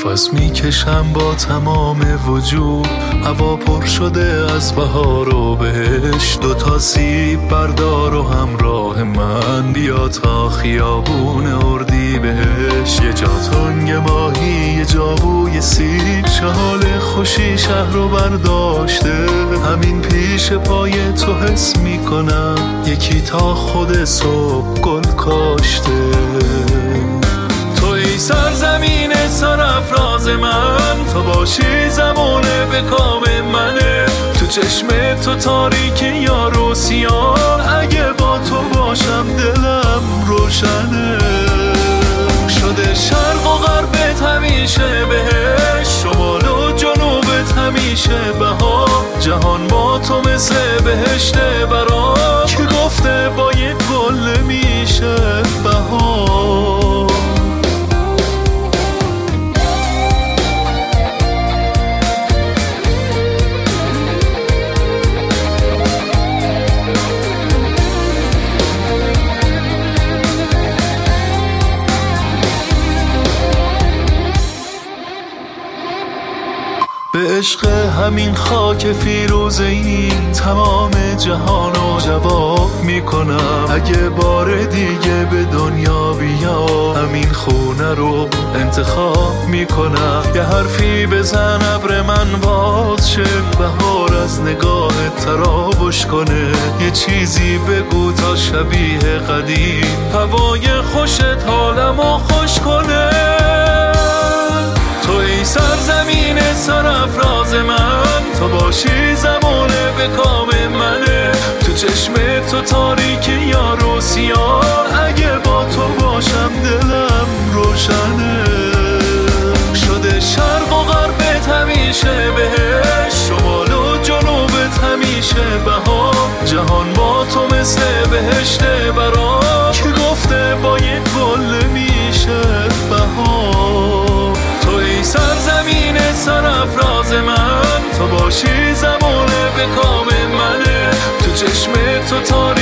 نفس میکشم با تمام وجود، هوا پر شده از بهار و بهشت. دوتا سیب بردار و همراه من بیا تا خیابون اردیبهشت. یه جا تنگ ماهی، یه جا بوی سیب، چه حال خوشی شهر رو برداشته. همین پیش پای تو حس میکنم یکی تا خود صبح گل کاشته. توی سرزمین سرافراز من، تو باشی زمانه به کام منه. تو چشم تو تاریکی یار و سیاه، اگه با تو باشم دلم روشنه. شده شرق و غربت همیشه بهشت، شمال و جنوبت همیشه بهار. جهان با تو مثل بهشت برا، که گفته با یک گل نمیشه بهار. به عشق همین خاک فیروزه‌ای تمام جهانو جواب میکنم. اگه بار دیگه به دنیا بیا، همین خونه رو انتخاب میکنم. یه حرفی بزن ابر من باز شه، بهار از نگاهت تراوش کنه. یه چیزی بگو تا شبیه قدیم، هوای خوشت حالمو خوش کنه. توی سرزمین سرافراز من، تو باشی زمانه به کام منه. تو چشم تو تاریکی یار و سیاه، اگه با تو باشم دلم روشنه. شده شرق و غربت همیشه بهشت، شمال و جنوبت همیشه بهار. جهان با تو مثل بهشت برا، که گفته با یک گل نمیشه بهار. توی سرزمین سرافراز من، تو باشی زمانه به کام منه. تو چشم تو تاریکی